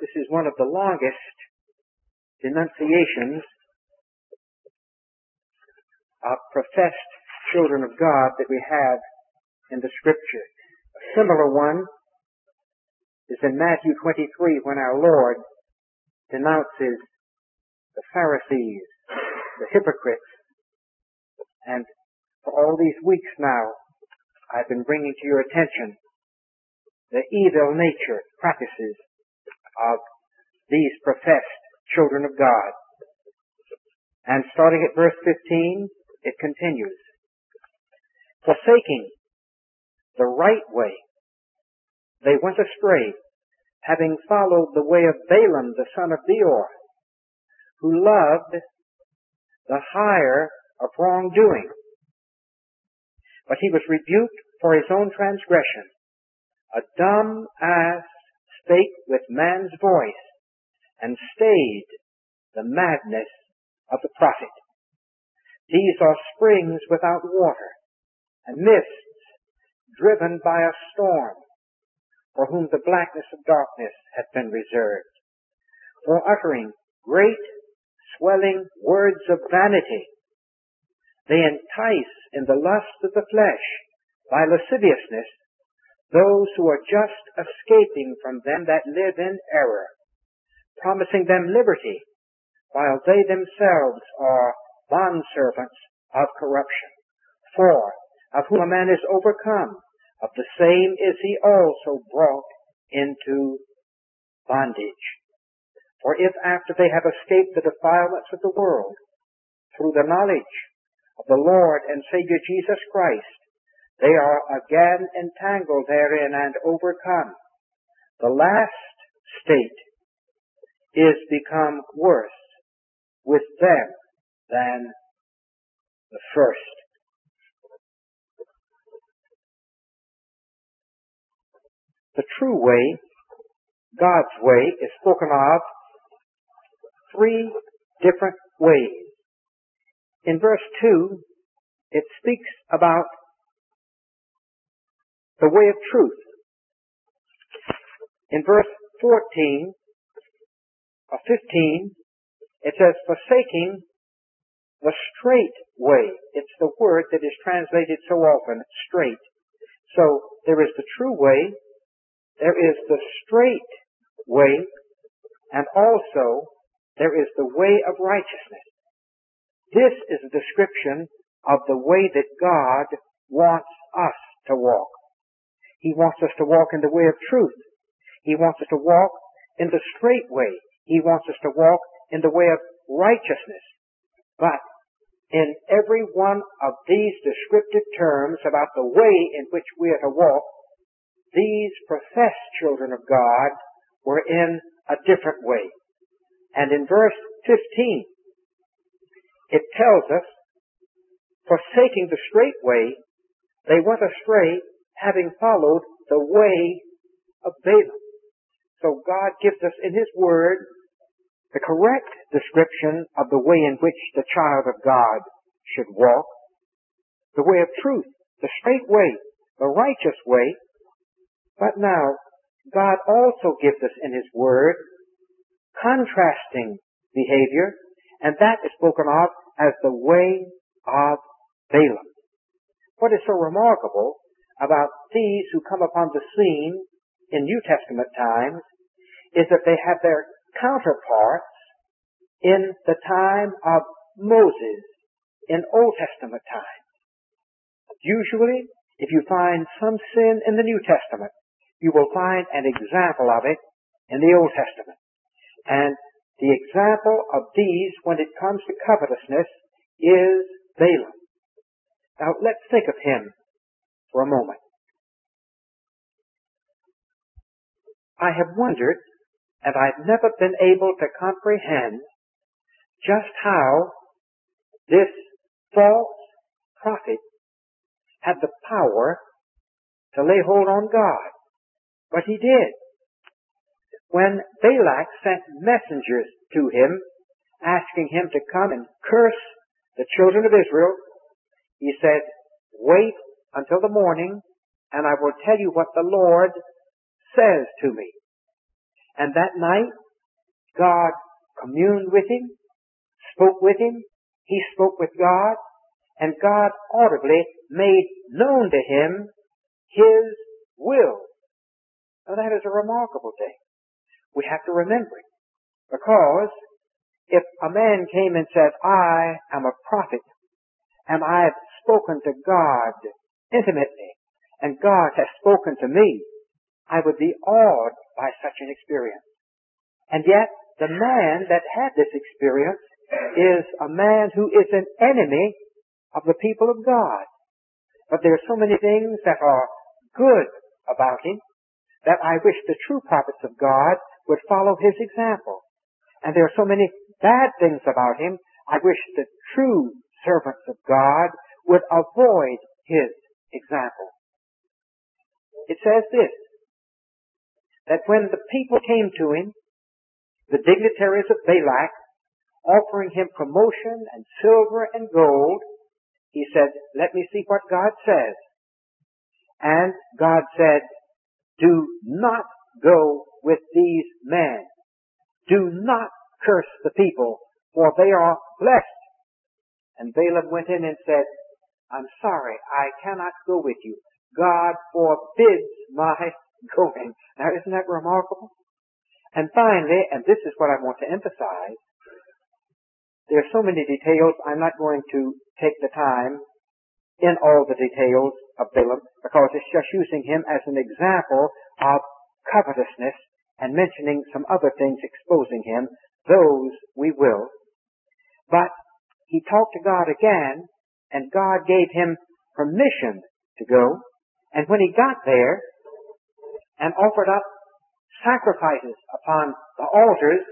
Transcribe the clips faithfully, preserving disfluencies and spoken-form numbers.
This is one of the longest denunciations of professed children of God that we have in the Scripture. A similar one is in Matthew twenty-three, when our Lord denounces the Pharisees, the hypocrites. And for all these weeks now, I've been bringing to your attention the evil nature practices of these professed children of God. And starting at verse fifteen, it continues. Forsaking the right way, they went astray, having followed the way of Balaam the son of Beor, who loved the hire of wrongdoing. But he was rebuked for his own transgression. A dumb ass spake with man's voice, and stayed the madness of the prophet. These are springs without water, and mists driven by a storm, for whom the blackness of darkness hath been reserved, for uttering great swelling words of vanity. They entice in the lust of the flesh by lasciviousness those who are just escaping from them that live in error, promising them liberty, while they themselves are bondservants of corruption. For of whom a man is overcome, of the same is he also brought into bondage. For if after they have escaped the defilements of the world, through the knowledge of the Lord and Savior Jesus Christ, they are again entangled therein and overcome, the last state is become worse with them than the first. The true way, God's way, is spoken of three different ways. In verse two, it speaks about the way of truth. In verse fourteen or fifteen, it says, forsaking the straight way. It's the word that is translated so often, straight. So there is the true way, there is the straight way, and also there is the way of righteousness. This is a description of the way that God wants us to walk. He wants us to walk in the way of truth. He wants us to walk in the straight way. He wants us to walk in the way of righteousness. But in every one of these descriptive terms about the way in which we are to walk, these professed children of God were in a different way. And in verse fifteen, it tells us, forsaking the straight way, they went astray, having followed the way of Balaam. So God gives us in His Word the correct description of the way in which the child of God should walk, the way of truth, the straight way, the righteous way. But now, God also gives us in His Word contrasting behavior, and that is spoken of as the way of Balaam. What is so remarkable about these who come upon the scene in New Testament times is that they have their counterparts in the time of Moses in Old Testament times. Usually, if you find some sin in the New Testament, you will find an example of it in the Old Testament. And the example of these when it comes to covetousness is Balaam. Now, let's think of him for a moment. I have wondered, and I've never been able to comprehend just how this false prophet had the power to lay hold on God. But he did. When Balak sent messengers to him, asking him to come and curse the children of Israel, he said, wait until the morning, and I will tell you what the Lord says to me. And that night, God communed with him, spoke with him, he spoke with God, and God audibly made known to him his will. Now that is a remarkable thing. We have to remember it. Because if a man came and said, I am a prophet, and I have spoken to God intimately, and God has spoken to me, I would be awed by such an experience. And yet, the man that had this experience is a man who is an enemy of the people of God. But there are so many things that are good about him that I wish the true prophets of God would follow his example. And there are so many bad things about him, I wish the true servants of God would avoid his example. It says this, that when the people came to him, the dignitaries of Balak, offering him promotion and silver and gold, he said, let me see what God says. And God said, do not go with these men. Do not curse the people, for they are blessed. And Balaam went in and said, I'm sorry, I cannot go with you. God forbids my going. Now, isn't that remarkable? And finally, and this is what I want to emphasize, there are so many details, I'm not going to take the time in all the details of Balaam, because it's just using him as an example of covetousness and mentioning some other things exposing him. Those we will. But he talked to God again, and God gave him permission to go. And when he got there and offered up sacrifices upon the altars,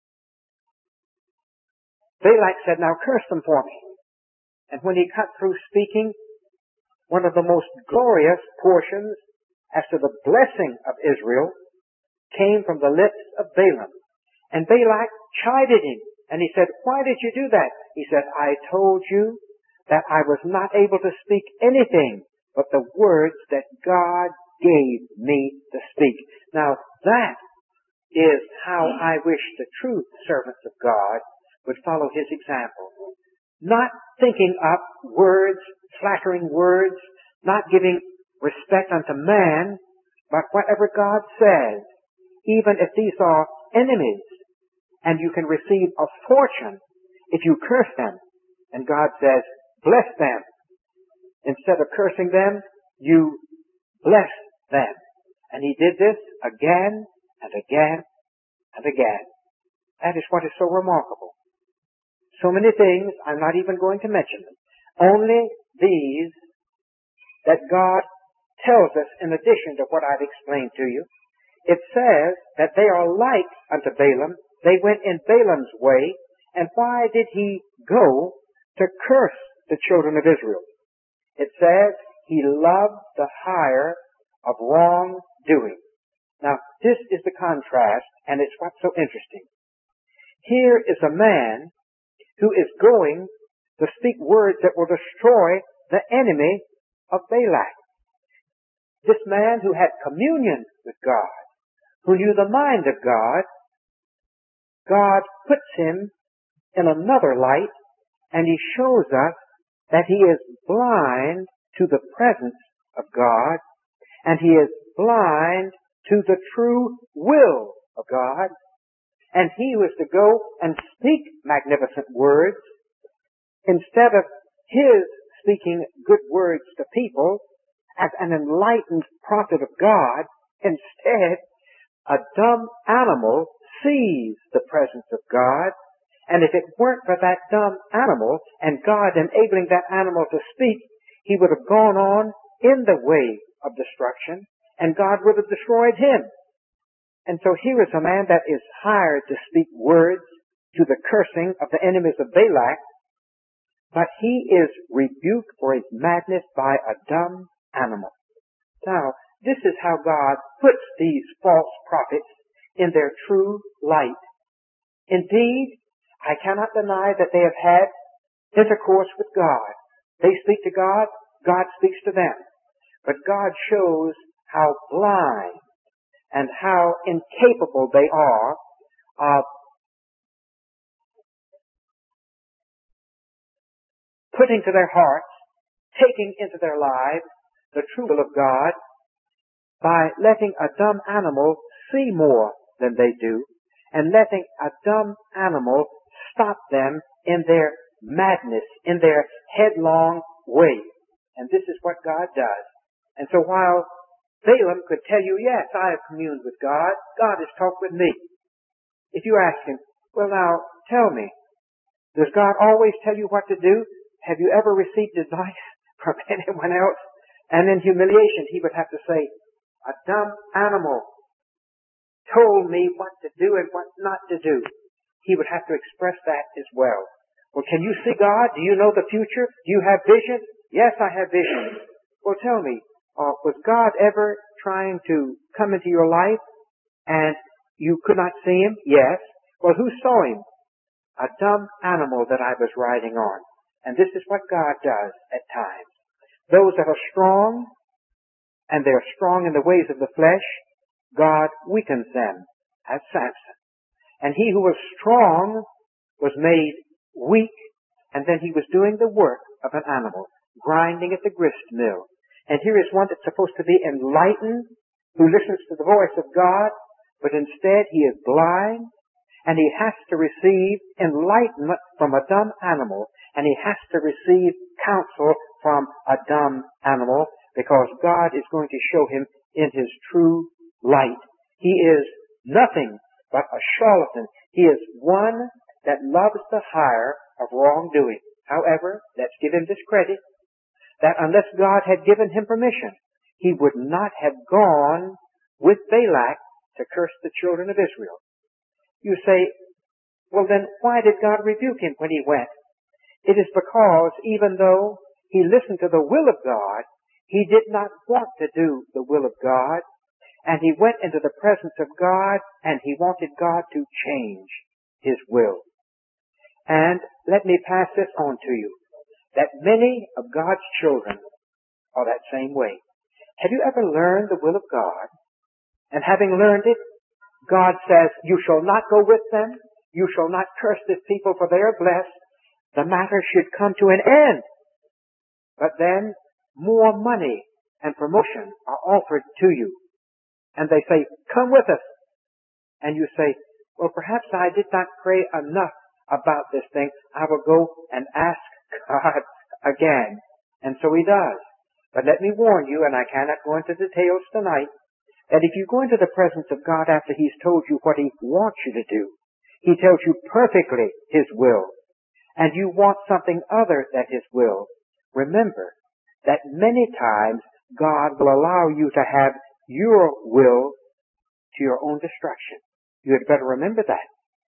Balak said, now curse them for me. And when he cut through speaking, one of the most glorious portions as to the blessing of Israel came from the lips of Balaam. And Balak chided him, and he said, why did you do that? He said, I told you that I was not able to speak anything but the words that God gave me to speak. Now that is how I wish the true servants of God would follow his example. Not thinking up words, flattering words, not giving respect unto man, but whatever God says, even if these are enemies, and you can receive a fortune if you curse them, and God says, bless them. Instead of cursing them, you bless them. And he did this again and again and again. That is what is so remarkable. So many things, I'm not even going to mention them. Only these that God tells us in addition to what I've explained to you. It says that they are like unto Balaam. They went in Balaam's way. And why did he go to curse the children of Israel? It says he loved the hire of wrongdoing. Now, this is the contrast, and it's what's so interesting. Here is a man who is going to speak words that will destroy the enemy of Balak. This man who had communion with God, who knew the mind of God, God puts him in another light, and he shows us that he is blind to the presence of God, and he is blind to the true will of God. And he was to go and speak magnificent words, instead of his speaking good words to people as an enlightened prophet of God. Instead, a dumb animal sees the presence of God, and if it weren't for that dumb animal and God enabling that animal to speak, he would have gone on in the way of destruction, and God would have destroyed him. And so here is a man that is hired to speak words to the cursing of the enemies of Balak, but he is rebuked for his madness by a dumb animal. Now, this is how God puts these false prophets in their true light. Indeed, I cannot deny that they have had intercourse with God. They speak to God, God speaks to them. But God shows how blind and how incapable they are of putting to their hearts, taking into their lives the true will of God by letting a dumb animal see more than they do, and letting a dumb animal stop them in their madness, in their headlong way. And this is what God does. And so while Balaam could tell you, yes, I have communed with God, God has talked with me. If you ask him, well now, tell me, does God always tell you what to do? Have you ever received advice from anyone else? And in humiliation, he would have to say, a dumb animal told me what to do and what not to do. He would have to express that as well. Well, can you see God? Do you know the future? Do you have vision? Yes, I have vision. Well, tell me, uh, was God ever trying to come into your life and you could not see him? Yes. Well, who saw him? A dumb animal that I was riding on. And this is what God does at times. Those that are strong, and they're strong in the ways of the flesh, God weakens them, as Samson. And he who was strong was made weak, and then he was doing the work of an animal, grinding at the grist mill. And here is one that's supposed to be enlightened, who listens to the voice of God, but instead he is blind, and he has to receive enlightenment from a dumb animal, and he has to receive counsel from a dumb animal, because God is going to show him in his true light. He is nothing but a charlatan. He is one that loves the hire of wrongdoing. However, let's give him this credit, that unless God had given him permission, he would not have gone with Balak to curse the children of Israel. You say, well then, why did God rebuke him when he went? It is because even though he listened to the will of God, he did not want to do the will of God, and he went into the presence of God, and he wanted God to change his will. And let me pass this on to you, that many of God's children are that same way. Have you ever learned the will of God? And having learned it, God says, you shall not go with them, you shall not curse this people, for they are blessed. The matter should come to an end. But then, more money and promotion are offered to you. And they say, come with us. And you say, well, perhaps I did not pray enough about this thing. I will go and ask God again. And so he does. But let me warn you, and I cannot go into details tonight, that if you go into the presence of God after he's told you what he wants you to do, he tells you perfectly his will, and you want something other than his will, remember that many times God will allow you to have your will to your own destruction. You had better remember that.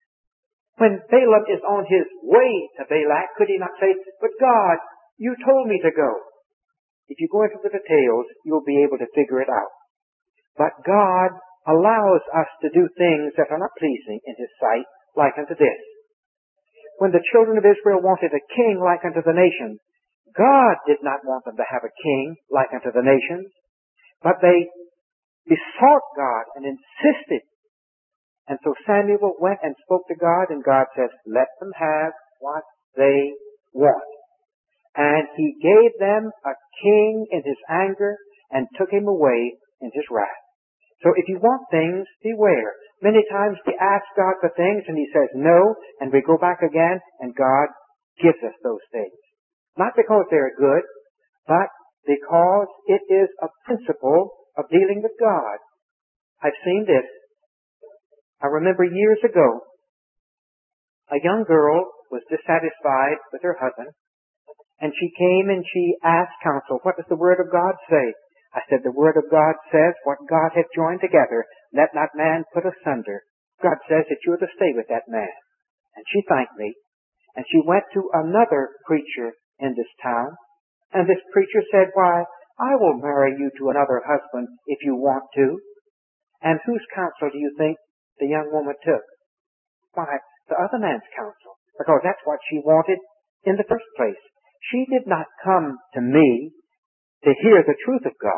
When Balaam is on his way to Balak, could he not say, but God, you told me to go. If you go into the details, you'll be able to figure it out. But God allows us to do things that are not pleasing in his sight, like unto this. When the children of Israel wanted a king like unto the nations, God did not want them to have a king like unto the nations, but they besought God and insisted. And so Samuel went and spoke to God, and God says, let them have what they want. And he gave them a king in his anger and took him away in his wrath. So if you want things, beware. Many times we ask God for things and he says no, and we go back again and God gives us those things. Not because they're good, but because it is a principle of dealing with God. I've seen this. I remember years ago, a young girl was dissatisfied with her husband, and she came and she asked counsel, what does the Word of God say? I said, the Word of God says, what God hath joined together, let not man put asunder. God says that you're to stay with that man. And she thanked me, and she went to another preacher in this town, and this preacher said, why, I will marry you to another husband if you want to. And whose counsel do you think the young woman took? Why, the other man's counsel, because that's what she wanted in the first place. She did not come to me to hear the truth of God.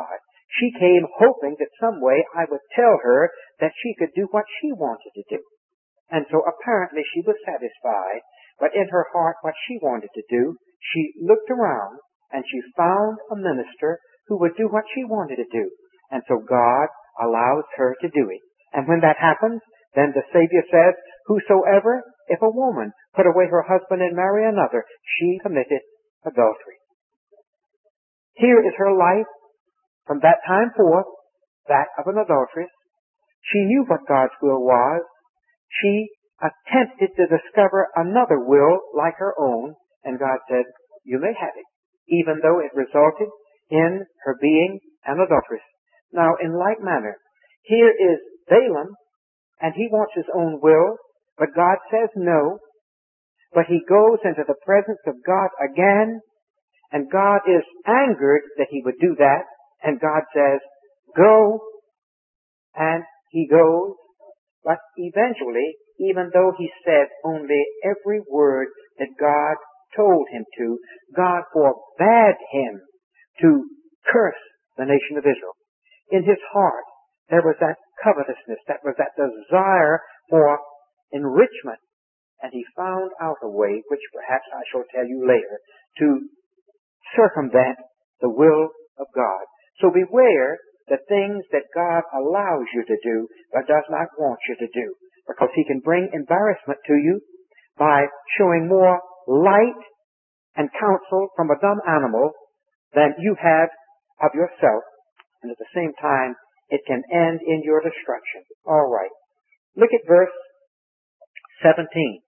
She came hoping that some way I would tell her that she could do what she wanted to do. And so apparently she was satisfied, but in her heart what she wanted to do, she looked around and she found a minister who would do what she wanted to do. And so God allows her to do it. And when that happens, then the Savior says, whosoever, if a woman put away her husband and marry another, she committed adultery. Here is her life from that time forth, that of an adulteress. She knew what God's will was. She attempted to discover another will like her own, and God said, you may have it, even though it resulted in her being an adulteress. Now, in like manner, here is Balaam, and he wants his own will, but God says no. But he goes into the presence of God again, and God is angered that he would do that, and God says, go, and he goes. But eventually, even though he said only every word that God told him to, God forbade him to curse the nation of Israel. In his heart, there was that covetousness, that was that desire for enrichment. And he found out a way, which perhaps I shall tell you later, to circumvent the will of God. So beware the things that God allows you to do, but does not want you to do. Because he can bring embarrassment to you by showing more light and counsel from a dumb animal than you have of yourself. And at the same time, it can end in your destruction. All right. Look at verse seventeen.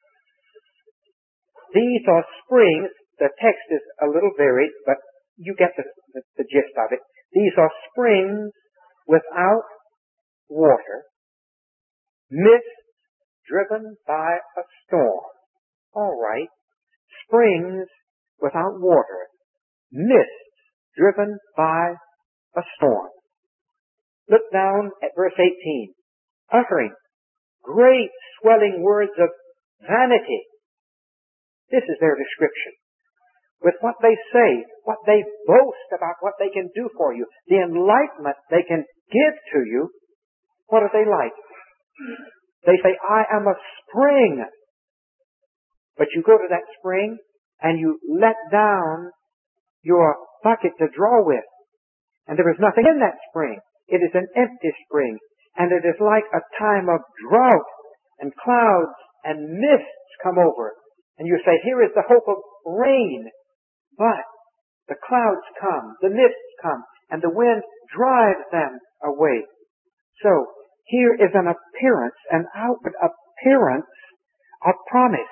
These are springs. The text is a little varied, but you get the, the, the gist of it. These are springs without water, mist driven by a storm. All right. Springs without water, mist driven by a storm. Look down at verse eighteen. Uttering great swelling words of vanity. This is their description. With what they say, what they boast about what they can do for you, the enlightenment they can give to you, what are they like? They say, I am a spring. But you go to that spring and you let down your bucket to draw with. And there is nothing in that spring. It is an empty spring. And it is like a time of drought, and clouds and mists come over. And you say, here is the hope of rain. But the clouds come, the mists come, and the wind drives them away. So here is an appearance, an outward appearance of promise.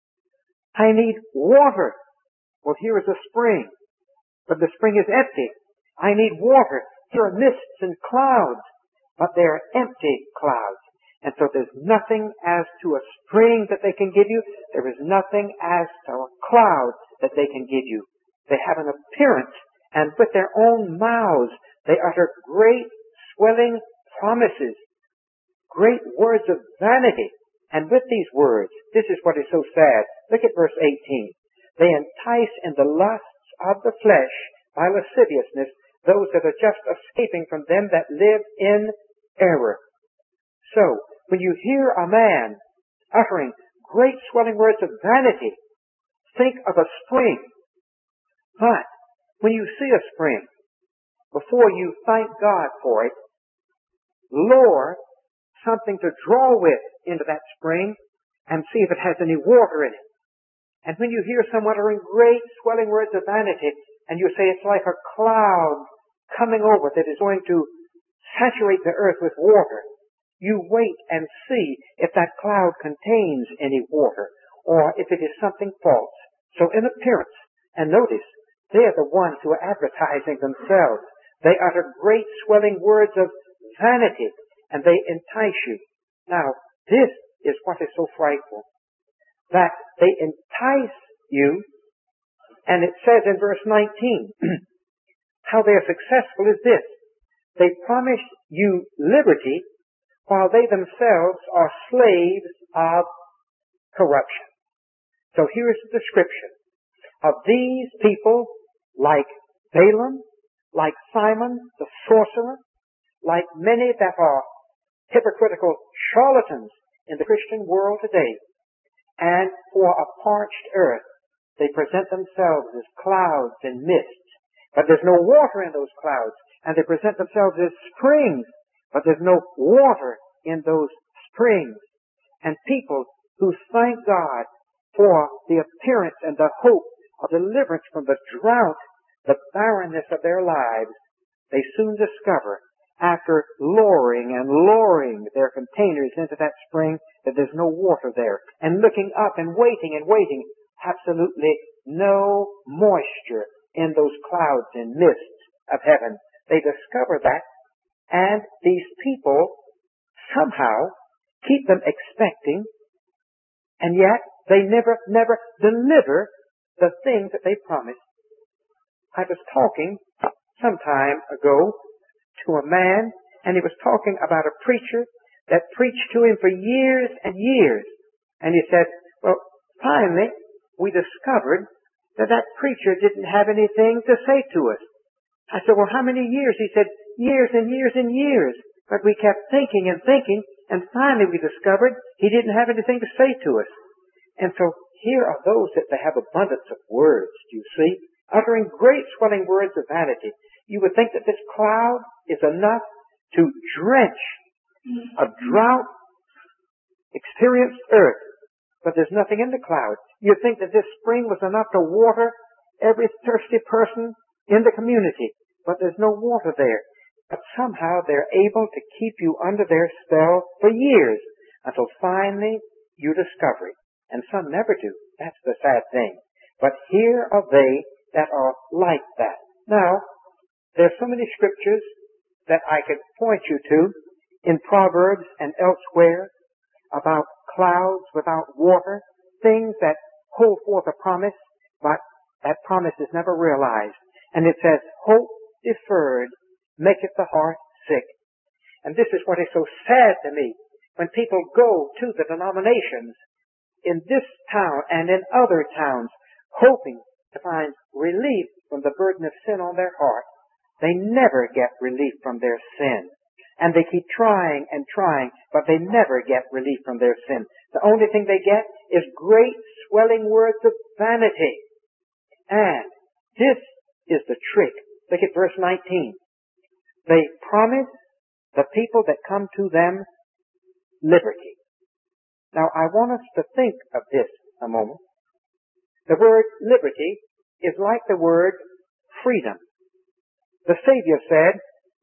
I need water. Well, here is a spring, but the spring is empty. I need water. Here are mists and clouds, but they are empty clouds. And so there's nothing as to a spring that they can give you. There is nothing as to a cloud that they can give you. They have an appearance, and with their own mouths, they utter great swelling promises, great words of vanity. And with these words, this is what is so sad. Look at verse eighteen. They entice in the lusts of the flesh by lasciviousness those that are just escaping from them that live in error. So, when you hear a man uttering great swelling words of vanity, think of a spring. But when you see a spring, before you thank God for it, lower something to draw with into that spring and see if it has any water in it. And when you hear someone uttering great swelling words of vanity, and you say it's like a cloud coming over that is going to saturate the earth with water, you wait and see if that cloud contains any water, or if it is something false. So in appearance, and notice, they are the ones who are advertising themselves. They utter great swelling words of vanity, and they entice you. Now, this is what is so frightful, that they entice you, and it says in verse nineteen, how they are successful is this. They promise you liberty while they themselves are slaves of corruption. So here is the description of these people like Balaam, like Simon the sorcerer, like many that are hypocritical charlatans in the Christian world today. And for a parched earth, they present themselves as clouds and mists, but there's no water in those clouds. And they present themselves as springs, but there's no water in those springs. And people who thank God for the appearance and the hope of deliverance from the drought, the barrenness of their lives, they soon discover, after lowering and lowering their containers into that spring, that there's no water there. And looking up and waiting and waiting, absolutely no moisture in those clouds and mists of heaven. They discover that, and these people somehow keep them expecting, and yet they never, never deliver the things that they promised. I was talking some time ago to a man, and he was talking about a preacher that preached to him for years and years. And he said, well, finally, we discovered that that preacher didn't have anything to say to us. I said, well, how many years? He said, years and years and years. But we kept thinking and thinking, and finally we discovered he didn't have anything to say to us. And so here are those that they have abundance of words, do you see? Uttering great swelling words of vanity. You would think that this cloud is enough to drench a drought experienced earth, but there's nothing in the cloud. You'd think that this spring was enough to water every thirsty person in the community, but there's no water there. But somehow they're able to keep you under their spell for years until finally you discover it. And some never do. That's the sad thing. But here are they that are like that. Now, there's so many scriptures that I could point you to in Proverbs and elsewhere about clouds without water, things that hold forth a promise, but that promise is never realized. And it says, hope deferred maketh the heart sick. And this is what is so sad to me. When people go to the denominations in this town and in other towns, hoping to find relief from the burden of sin on their heart, they never get relief from their sin. And they keep trying and trying, but they never get relief from their sin. The only thing they get is great swelling words of vanity. And this is the trick. Look at verse nineteen. They promise the people that come to them liberty. Now, I want us to think of this a moment. The word liberty is like the word freedom. The Savior said,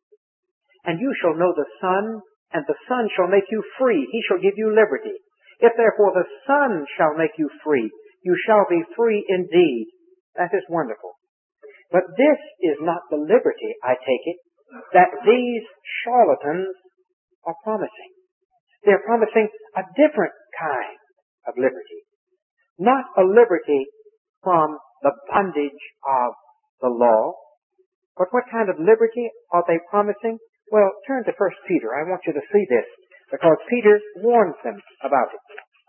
and you shall know the Son, and the Son shall make you free. He shall give you liberty. If therefore the Son shall make you free, you shall be free indeed. That is wonderful. But this is not the liberty, I take it, that these charlatans are promising. They're promising a different kind of liberty. Not a liberty from the bondage of the law, but what kind of liberty are they promising? Well, turn to First Peter. I want you to see this, because Peter warns them about it.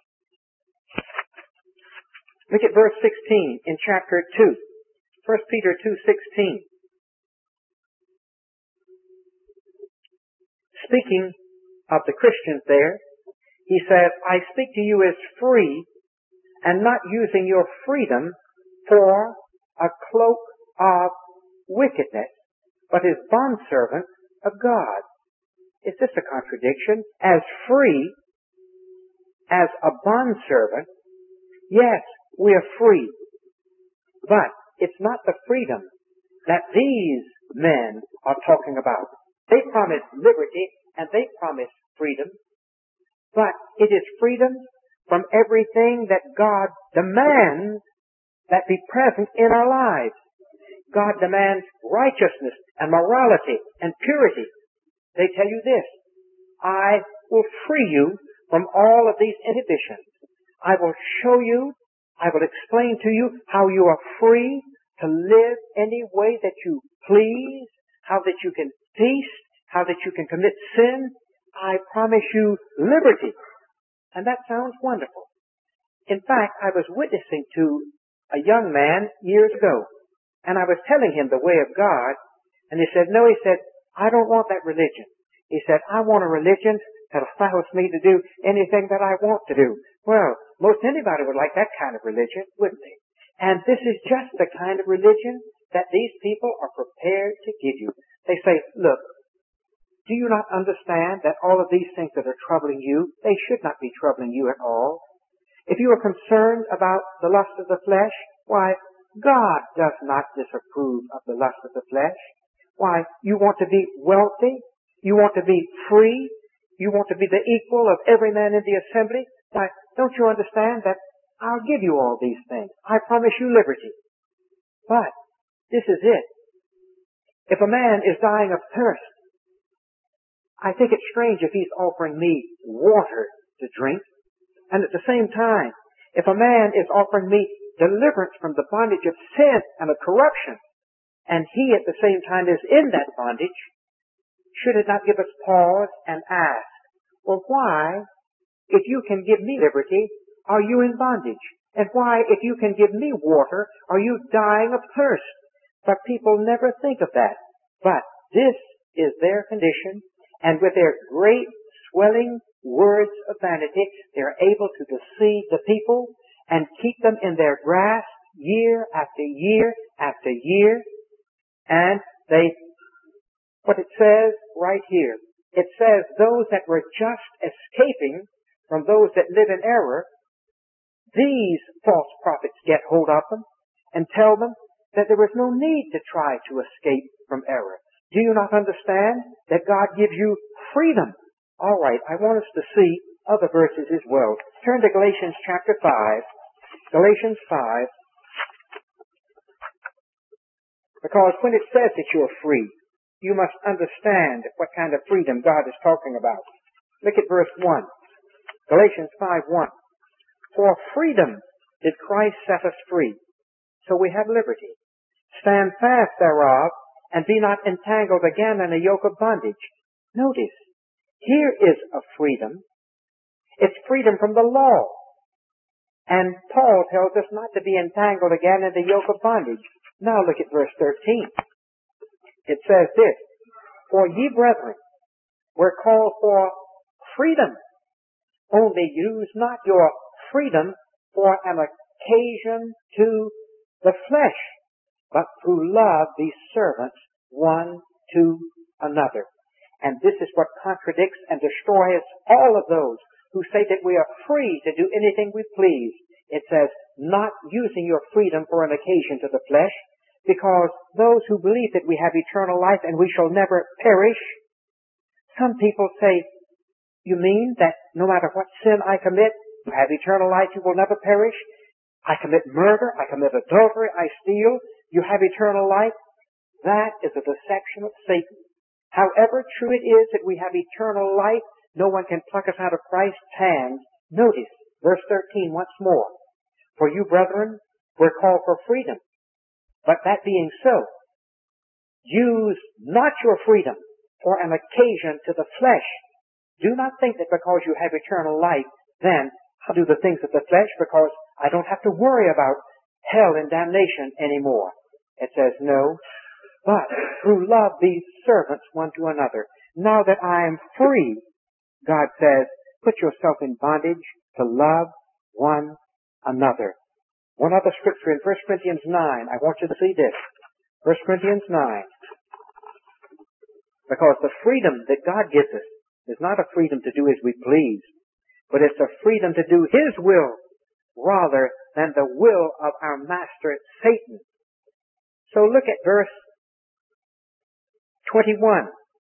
Look at verse sixteen in chapter two. First Peter two sixteen. Speaking of the Christians there, he says, I speak to you as free, and not using your freedom for a cloak of wickedness, but as bondservants of God. Is this a contradiction? As free, as a bondservant, yes, we are free. But it's not the freedom that these men are talking about. They promise liberty and they promise freedom, but it is freedom from everything that God demands that be present in our lives. God demands righteousness and morality and purity. They tell you this, I will free you from all of these inhibitions. I will show you, I will explain to you how you are free to live any way that you please, how that you can feast, how that you can commit sin. I promise you liberty. And that sounds wonderful. In fact, I was witnessing to a young man years ago, and I was telling him the way of God, And he said, no, he said, I don't want that religion. He said, I want a religion that allows me to do anything that I want to do. Well, most anybody would like that kind of religion, wouldn't they? And this is just the kind of religion that these people are prepared to give you. They say, look, do you not understand that all of these things that are troubling you, they should not be troubling you at all? If you are concerned about the lust of the flesh, why, God does not disapprove of the lust of the flesh. Why, you want to be wealthy? You want to be free? You want to be the equal of every man in the assembly? Why, don't you understand that I'll give you all these things? I promise you liberty. But this is it. If a man is dying of thirst, I think it's strange if he's offering me water to drink. And at the same time, if a man is offering me deliverance from the bondage of sin and of corruption, and he at the same time is in that bondage, should it not give us pause and ask, well, why, if you can give me liberty, are you in bondage? And why, if you can give me water, are you dying of thirst? But people never think of that. But this is their condition, and with their great swelling words of vanity, they're able to deceive the people and keep them in their grasp year after year after year. And they, what it says right here, it says those that were just escaping from those that live in error, these false prophets get hold of them and tell them that there is no need to try to escape from error. Do you not understand that God gives you freedom? All right, I want us to see other verses as well. Turn to Galatians chapter five. Galatians five. Because when it says that you're free, you must understand what kind of freedom God is talking about. Look at verse one. Galatians five one. For freedom did Christ set us free. So we have liberty. Stand fast thereof, and be not entangled again in a yoke of bondage. Notice, here is a freedom. It's freedom from the law. And Paul tells us not to be entangled again in the yoke of bondage. Now look at verse thirteen. It says this, for ye brethren were called for freedom. Only use not your freedom for an occasion to the flesh, but through love be servants one to another. And this is what contradicts and destroys all of those who say that we are free to do anything we please. It says, not using your freedom for an occasion to the flesh, because those who believe that we have eternal life and we shall never perish, some people say, you mean that no matter what sin I commit, you have eternal life, you will never perish? I commit murder, I commit adultery, I steal, you have eternal life? That is a deception of Satan. However true it is that we have eternal life, no one can pluck us out of Christ's hand. Notice, verse thirteen once more. For you, brethren, were called for freedom. But that being so, use not your freedom for an occasion to the flesh. Do not think that because you have eternal life, then I'll do the things of the flesh because I don't have to worry about hell and damnation anymore. It says, no, but through love be servants one to another. Now that I am free, God says, put yourself in bondage to love one another. One other scripture in First Corinthians nine. I want you to see this. First Corinthians nine. Because the freedom that God gives us is not a freedom to do as we please, but it's a freedom to do His will rather than the will of our master Satan. So look at verse twenty-one.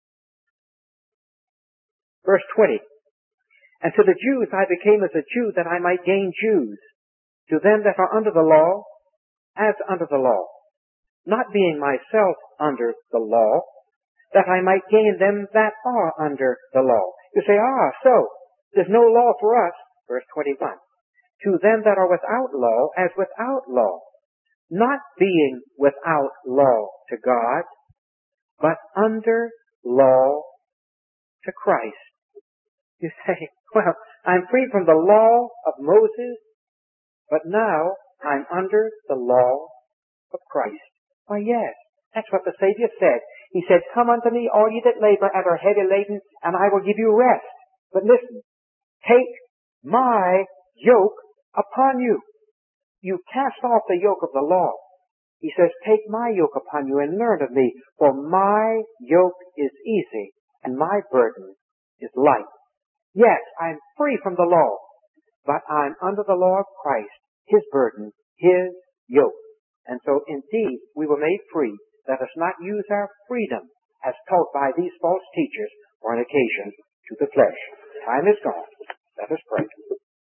Verse twenty. And to the Jews I became as a Jew that I might gain Jews. To them that are under the law, as under the law, not being myself under the law, that I might gain them that are under the law. You say, ah, so, there's no law for us. Verse twenty-one. To them that are without law, as without law, not being without law to God, but under law to Christ. You say, well, I'm free from the law of Moses, but now I'm under the law of Christ. Why, yes, that's what the Savior said. He said, come unto me, all ye that labor and are heavy laden, and I will give you rest. But listen, take my yoke upon you. You cast off the yoke of the law. He says, take my yoke upon you and learn of me, for my yoke is easy and my burden is light. Yes, I'm free from the law, but I'm under the law of Christ, His burden, His yoke. And so indeed we were made free. Let us not use our freedom as taught by these false teachers for an occasion to the flesh. Time is gone. Let us pray.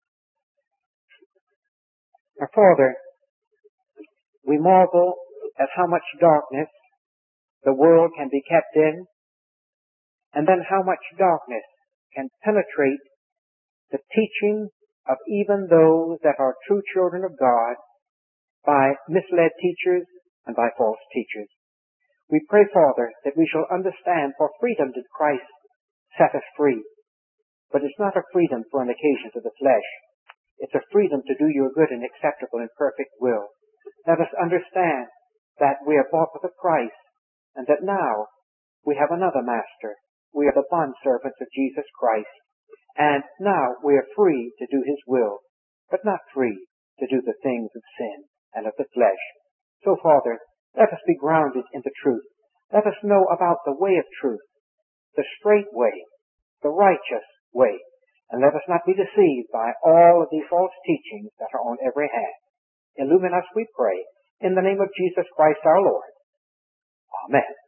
Our Father, we marvel at how much darkness the world can be kept in, and then how much darkness can penetrate the teaching of even those that are true children of God by misled teachers and by false teachers. We pray, Father, that we shall understand, for freedom did Christ set us free. But it's not a freedom for an occasion to the flesh. It's a freedom to do your good and acceptable and perfect will. Let us understand that we are bought with a price, and that now we have another master. We are the bondservants of Jesus Christ. And now we are free to do His will, but not free to do the things of sin and of the flesh. So, Father, let us be grounded in the truth. Let us know about the way of truth, the straight way, the righteous way. And let us not be deceived by all of these false teachings that are on every hand. Illumine us, we pray, in the name of Jesus Christ our Lord. Amen.